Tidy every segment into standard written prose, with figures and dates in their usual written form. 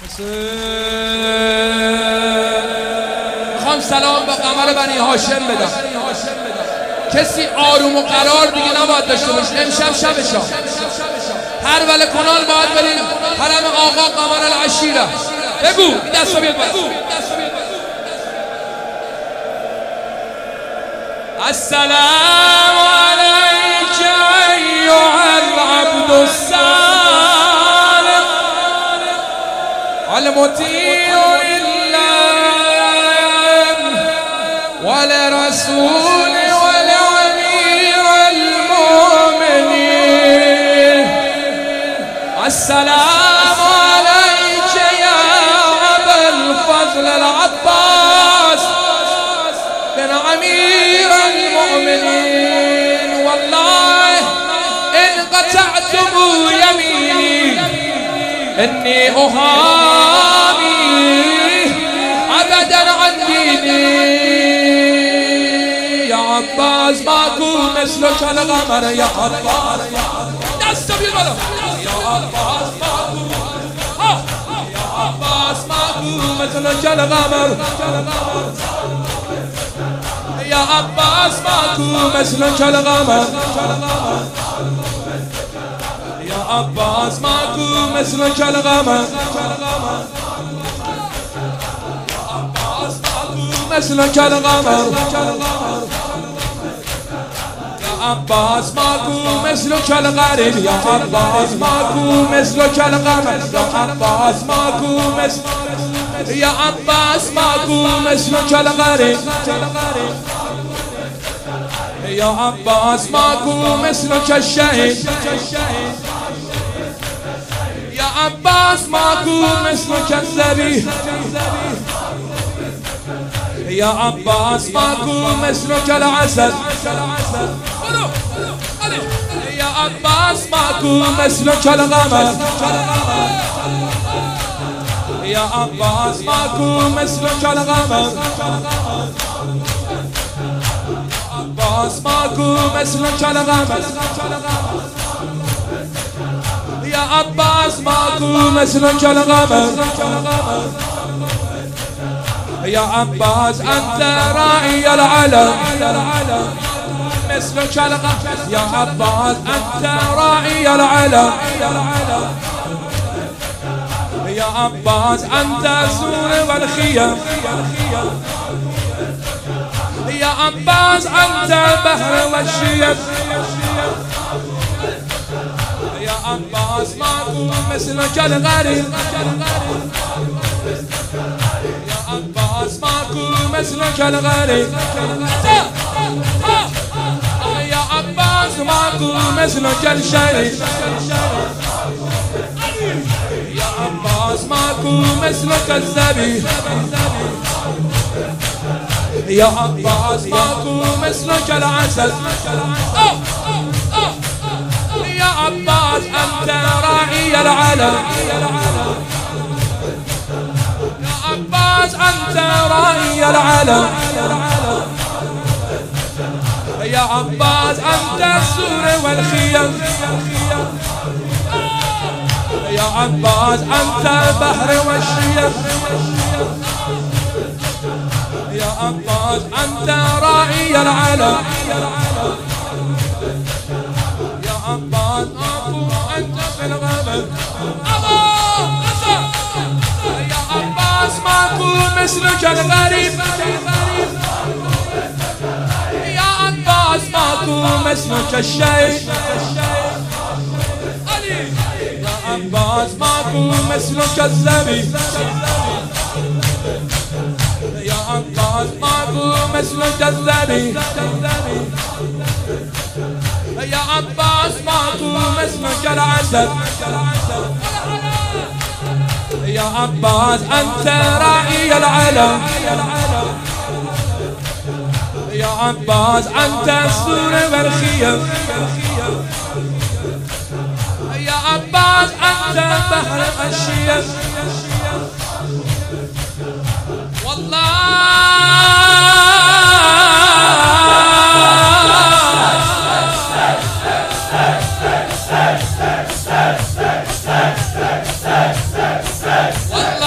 میخوام سلام به قمر بنی هاشم بدم. کسی آروم و قرار دیگه نباید داشته باشه. امشب شبشا هر ول کنال باید بریم حرم آقا قمر العشیره. بگو دستا بیاد باید. السلام علیک ایها العبد الصالح المطیع لله ولرسول ولامیر المؤمنین. السلام علیک یا ابا الفضل العباس بن امیر المؤمنین. والله ان قطعتم یمینی انی احامی ابدا عن دینی. یا عباس ماکو مثلک القمر یا عباس. دست بیار بالا. یا عباس ماکو یا عباس ماکو مثلک القمر یا عباس ماکو مثلک القمر یا عباس ماکو مثلک القمر مثلک القمر یا عباس ماکو مثلک الغریب یا عباس ماکو مثلک القمر یا عباس ماکو مثل یا عباس ماکو مثلک الغریب یا عباس ماکو مثلک الشهید یا عباس ماکو مثلک الذبیح یا عباس ماکو مثلک العسل یا عباس ماکو مثلک القمر یا عباس ماکو مثلک القمر عباس ماکو مثلک القمر یا عباس ماکو مثلک القمر یا عباس انت راعی العلم مثلک القمر یا عباس انت راعی العلم یا عباس انت السور والخيم یا عباس انت البحر والشيم یا عباس ماکو مثلک الغریب یا عباس ماکو مثلک الغریب یا عباس ماکو مثلک الشهید یا عباس ماکو مثلک الذبیح یا عباس ماکو مثلک العسل یا عباس انت راعی العلم یا عباس انت راعی العلم یا عباس انت السور والخيم یا عباس انت البحر والشيم یا عباس انت راعی العلم یا عباس ماکو انت في الغابة یا عباس ماکو مثلک الغریب یا عباس ماکو مثلک الشهید یا عباس ماکو مثلک الذبیح یا عباس ماکو مثلک الذبیح یا عباس ماکو مثلک العسل یا عباس انت راعی العلم یا عباس انت السور والخيم یا عباس انت البحر والشيم والله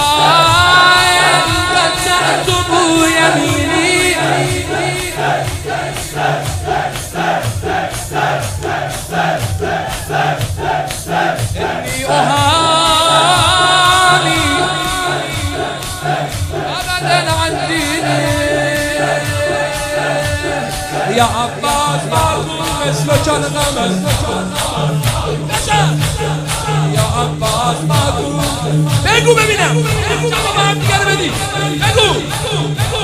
یا عباس مرحوم مثل جان غمت یا عباس مرحوم. بگو ببینم جواب هم دیگر بدی. بگو